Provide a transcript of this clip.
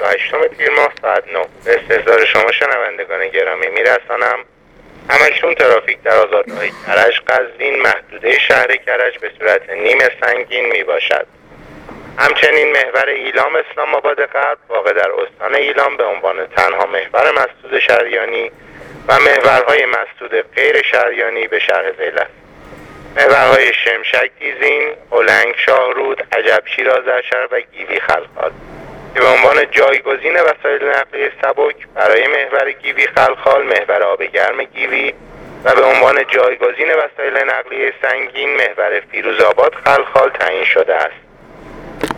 28 تیر ماه ساعت 9 به استحضار شما شنوندگان گرامی میرسانم همکنون ترافیک در آزادراه کرج قزوین محدوده شهر کرج به صورت نیمه سنگین می باشد. همچنین محور ایلام اسلام آباد غرب واقع در استان ایلام به عنوان تنها محور مسدود شهریانی و محورهای مسدود غیر شهریانی به شهر ذیل است. محورهای شمشک دیزین، هلنگ شاهرود، عجب شیراز اشهر و گیوی خلخال که به عنوان جایگزین وسایل نقلیه سبک برای محور گیوی خلخال محور آب گرم گیوی و به عنوان جایگزین وسایل نقلیه سنگین محور فیروزآباد خلخال تعیین شده است.